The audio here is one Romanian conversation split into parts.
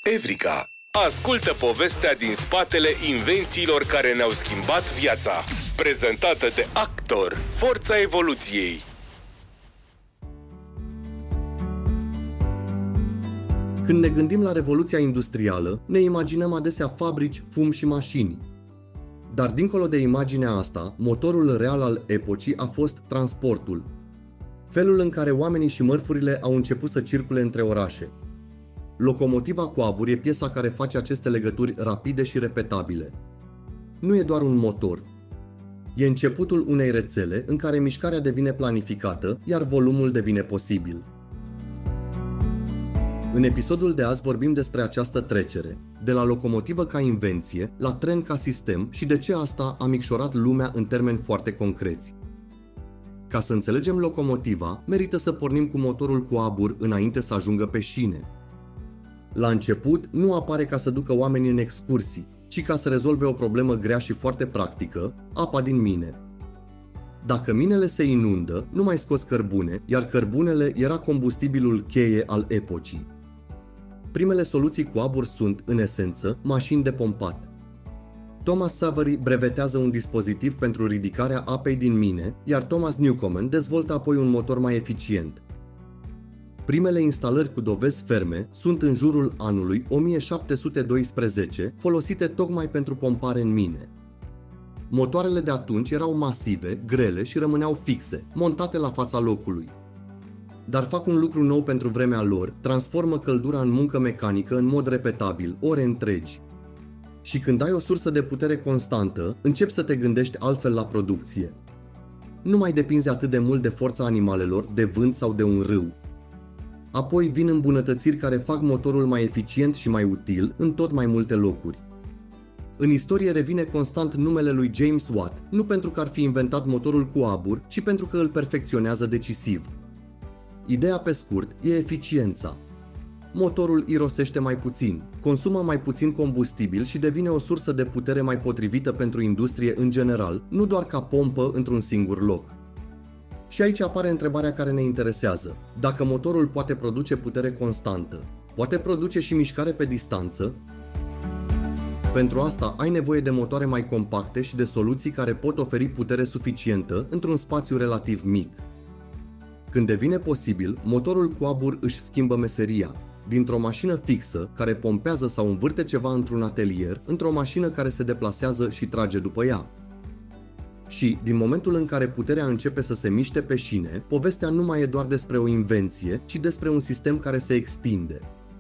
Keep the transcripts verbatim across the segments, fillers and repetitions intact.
Evrica. Ascultă povestea din spatele invențiilor care ne-au schimbat viața. Prezentată de Actor, forța evoluției. Când ne gândim la Revoluția Industrială, ne imaginăm adesea fabrici, fum și mașini. Dar dincolo de imaginea asta, motorul real al epocii a fost transportul. Felul în care oamenii și mărfurile au început să circule între orașe. Locomotiva cu abur e piesa care face aceste legături rapide și repetabile. Nu e doar un motor. E începutul unei rețele în care mișcarea devine planificată, iar volumul devine posibil. În episodul de azi vorbim despre această trecere, de la locomotivă ca invenție, la tren ca sistem și de ce asta a micșorat lumea în termeni foarte concreți. Ca să înțelegem locomotiva, merită să pornim cu motorul cu abur înainte să ajungă pe șine. La început, nu apare ca să ducă oamenii în excursii, ci ca să rezolve o problemă grea și foarte practică, apa din mine. Dacă minele se inundă, nu mai scoți cărbune, iar cărbunele era combustibilul cheie al epocii. Primele soluții cu abur sunt, în esență, mașini de pompat. Thomas Savery brevetează un dispozitiv pentru ridicarea apei din mine, iar Thomas Newcomen dezvoltă apoi un motor mai eficient. Primele instalări cu dovezi ferme sunt în jurul anului o mie șapte sute doisprezece, folosite tocmai pentru pompare în mine. Motoarele de atunci erau masive, grele și rămâneau fixe, montate la fața locului. Dar fac un lucru nou pentru vremea lor, transformă căldura în muncă mecanică în mod repetabil, ore întregi. Și când ai o sursă de putere constantă, începi să te gândești altfel la producție. Nu mai depinzi atât de mult de forța animalelor, de vânt sau de un râu. Apoi vin îmbunătățiri care fac motorul mai eficient și mai util în tot mai multe locuri. În istorie revine constant numele lui James Watt, nu pentru că ar fi inventat motorul cu abur, ci pentru că îl perfecționează decisiv. Ideea pe scurt e eficiența. Motorul irosește mai puțin, consumă mai puțin combustibil și devine o sursă de putere mai potrivită pentru industrie în general, nu doar ca pompă într-un singur loc. Și aici apare întrebarea care ne interesează. Dacă motorul poate produce putere constantă, poate produce și mișcare pe distanță? Pentru asta ai nevoie de motoare mai compacte și de soluții care pot oferi putere suficientă într-un spațiu relativ mic. Când devine posibil, motorul cu abur își schimbă meseria. Dintr-o mașină fixă, care pompează sau învârte ceva într-un atelier, într-o mașină care se deplasează și trage după ea. Și, din momentul în care puterea începe să se miște pe șine, povestea nu mai e doar despre o invenție, ci despre un sistem care se extinde.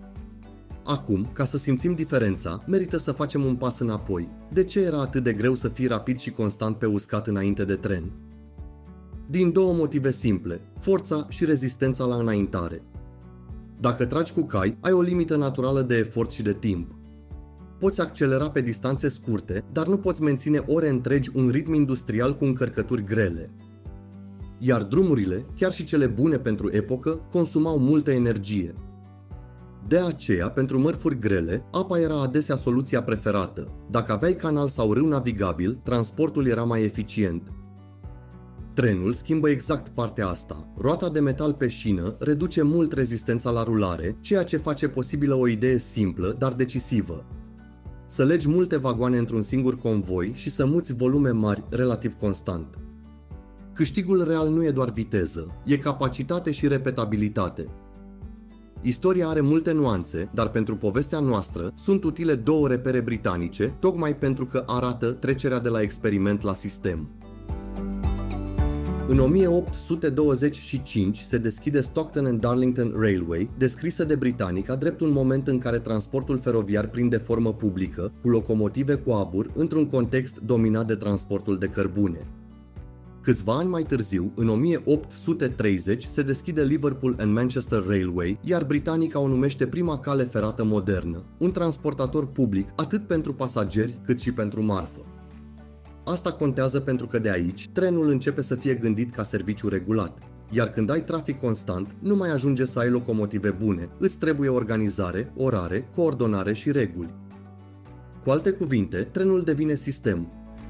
Acum, ca să simțim diferența, merită să facem un pas înapoi. De ce era atât de greu să fii rapid și constant pe uscat înainte de tren? Din două motive simple, forța și rezistența la înaintare. Dacă tragi cu cai, ai o limită naturală de efort și de timp. Poți accelera pe distanțe scurte, dar nu poți menține ore întregi un ritm industrial cu încărcături grele. Iar drumurile, chiar și cele bune pentru epocă, consumau multă energie. De aceea, pentru mărfuri grele, apa era adesea soluția preferată. Dacă aveai canal sau râu navigabil, transportul era mai eficient. Trenul schimbă exact partea asta. Roata de metal pe șină reduce mult rezistența la rulare, ceea ce face posibilă o idee simplă, dar decisivă. Să legi multe vagoane într-un singur convoi și să muți volume mari relativ constant. Câștigul real nu e doar viteză, e capacitate și repetabilitate. Istoria are multe nuanțe, dar pentru povestea noastră sunt utile două repere britanice, tocmai pentru că arată trecerea de la experiment la sistem. În o mie opt sute douăzeci și cinci se deschide Stockton and Darlington Railway, descrisă de britanici ca drept un moment în care transportul feroviar prinde formă publică, cu locomotive cu abur, într-un context dominat de transportul de cărbune. Câțiva ani mai târziu, în o mie opt sute treizeci, se deschide Liverpool and Manchester Railway, iar britanica o numește prima cale ferată modernă, un transportator public atât pentru pasageri cât și pentru marfă. Asta contează pentru că de aici, trenul începe să fie gândit ca serviciu regulat. Iar când ai trafic constant, nu mai ajunge să ai locomotive bune, îți trebuie organizare, orare, coordonare și reguli. Cu alte cuvinte, trenul devine sistem.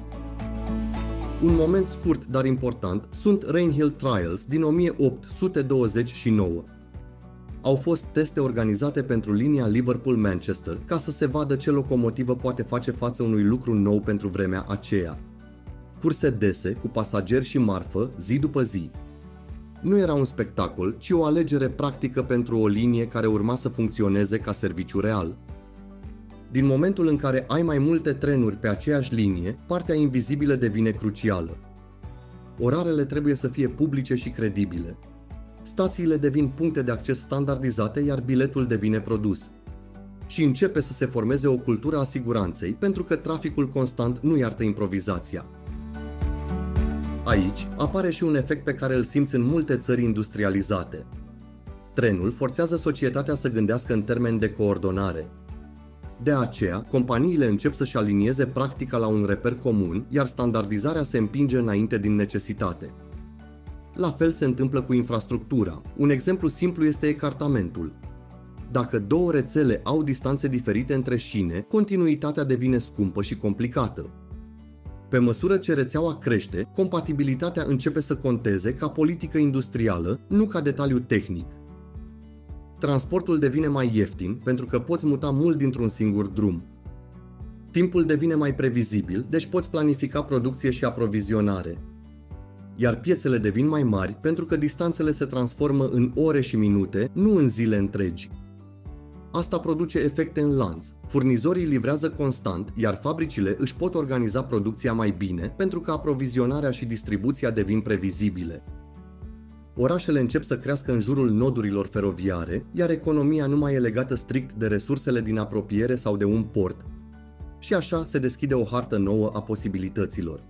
Un moment scurt, dar important, sunt Rainhill Trials din o mie opt sute douăzeci și nouă. Au fost teste organizate pentru linia Liverpool-Manchester ca să se vadă ce locomotivă poate face față unui lucru nou pentru vremea aceea. Curse dese, cu pasageri și marfă, zi după zi. Nu era un spectacol, ci o alegere practică pentru o linie care urma să funcționeze ca serviciu real. Din momentul în care ai mai multe trenuri pe aceeași linie, partea invizibilă devine crucială. Orarele trebuie să fie publice și credibile. Stațiile devin puncte de acces standardizate, iar biletul devine produs. Și începe să se formeze o cultură a siguranței, pentru că traficul constant nu iartă improvizația. Aici apare și un efect pe care îl simți în multe țări industrializate. Trenul forțează societatea să gândească în termeni de coordonare. De aceea, companiile încep să-și alinieze practica la un reper comun, iar standardizarea se împinge înainte din necesitate. La fel se întâmplă cu infrastructura. Un exemplu simplu este ecartamentul. Dacă două rețele au distanțe diferite între șine, continuitatea devine scumpă și complicată. Pe măsură ce rețeaua crește, compatibilitatea începe să conteze ca politică industrială, nu ca detaliu tehnic. Transportul devine mai ieftin pentru că poți muta mult dintr-un singur drum. Timpul devine mai previzibil, deci poți planifica producție și aprovizionare. Iar piețele devin mai mari pentru că distanțele se transformă în ore și minute, nu în zile întregi. Asta produce efecte în lanț. Furnizorii livrează constant, iar fabricile își pot organiza producția mai bine pentru că aprovizionarea și distribuția devin previzibile. Orașele încep să crească în jurul nodurilor feroviare, iar economia nu mai e legată strict de resursele din apropiere sau de un port. Și așa se deschide o hartă nouă a posibilităților.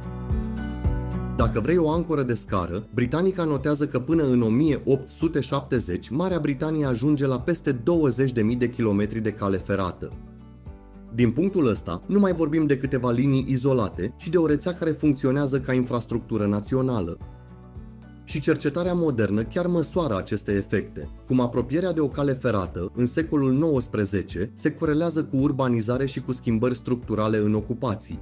Dacă vrei o ancoră de scară, Britanica notează că până în o mie opt sute șaptezeci, Marea Britanie ajunge la peste douăzeci de mii de kilometri de cale ferată. Din punctul ăsta, nu mai vorbim de câteva linii izolate, ci de o rețea care funcționează ca infrastructură națională. Și cercetarea modernă chiar măsoară aceste efecte, cum apropierea de o cale ferată, în secolul nouăsprezece, se corelează cu urbanizare și cu schimbări structurale în ocupații.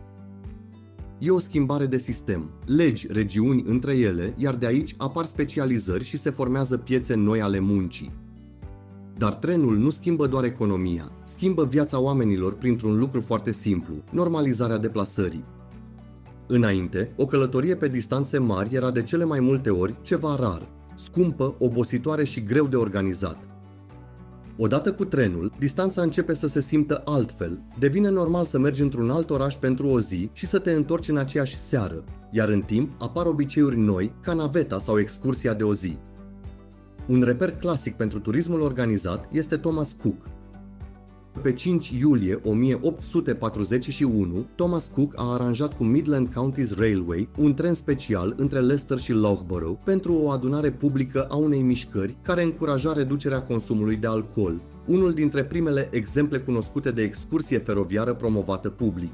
E o schimbare de sistem, legi regiuni între ele, iar de aici apar specializări și se formează piețe noi ale muncii. Dar trenul nu schimbă doar economia, schimbă viața oamenilor printr-un lucru foarte simplu, normalizarea deplasării. Înainte, o călătorie pe distanțe mari era de cele mai multe ori ceva rar, scumpă, obositoare și greu de organizat. Odată cu trenul, distanța începe să se simtă altfel, devine normal să mergi într-un alt oraș pentru o zi și să te întorci în aceeași seară, iar în timp apar obiceiuri noi, ca naveta sau excursia de o zi. Un reper clasic pentru turismul organizat este Thomas Cook. Pe cinci iulie o mie opt sute patruzeci și unu, Thomas Cook a aranjat cu Midland Counties Railway un tren special între Leicester și Loughborough pentru o adunare publică a unei mișcări care încuraja reducerea consumului de alcool, unul dintre primele exemple cunoscute de excursie feroviară promovată public.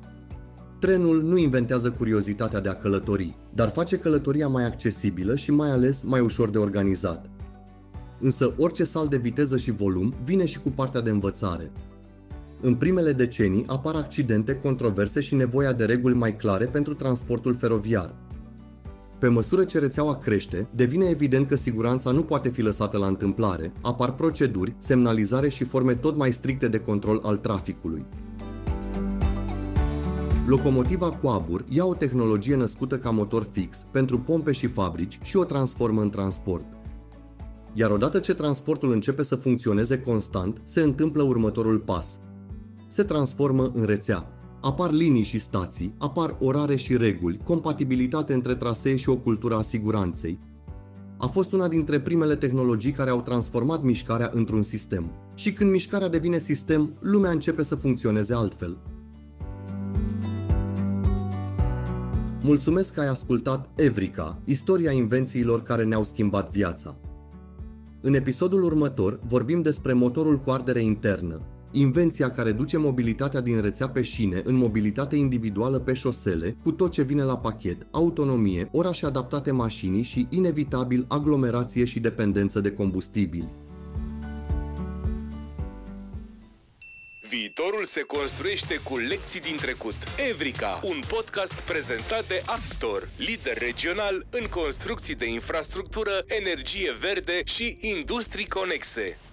Trenul nu inventează curiozitatea de a călători, dar face călătoria mai accesibilă și mai ales mai ușor de organizat. Însă orice salt de viteză și volum vine și cu partea de învățare. În primele decenii apar accidente, controverse și nevoia de reguli mai clare pentru transportul feroviar. Pe măsură ce rețeaua crește, devine evident că siguranța nu poate fi lăsată la întâmplare, apar proceduri, semnalizare și forme tot mai stricte de control al traficului. Locomotiva cu abur ia o tehnologie născută ca motor fix pentru pompe și fabrici și o transformă în transport. Iar odată ce transportul începe să funcționeze constant, se întâmplă următorul pas. Se transformă în rețea. Apar linii și stații, apar orare și reguli, compatibilitate între trasee și o cultură a siguranței. A fost una dintre primele tehnologii care au transformat mișcarea într-un sistem. Și când mișcarea devine sistem, lumea începe să funcționeze altfel. Mulțumesc că ai ascultat Evrica, istoria invențiilor care ne-au schimbat viața. În episodul următor vorbim despre motorul cu ardere internă, invenția care duce mobilitatea din rețea pe șine în mobilitate individuală pe șosele, cu tot ce vine la pachet, autonomie, orașe adaptate mașinii și, inevitabil, aglomerație și dependență de combustibili. Viitorul se construiește cu lecții din trecut. Evrica, un podcast prezentat de Actor, lider regional în construcții de infrastructură, energie verde și industrii conexe.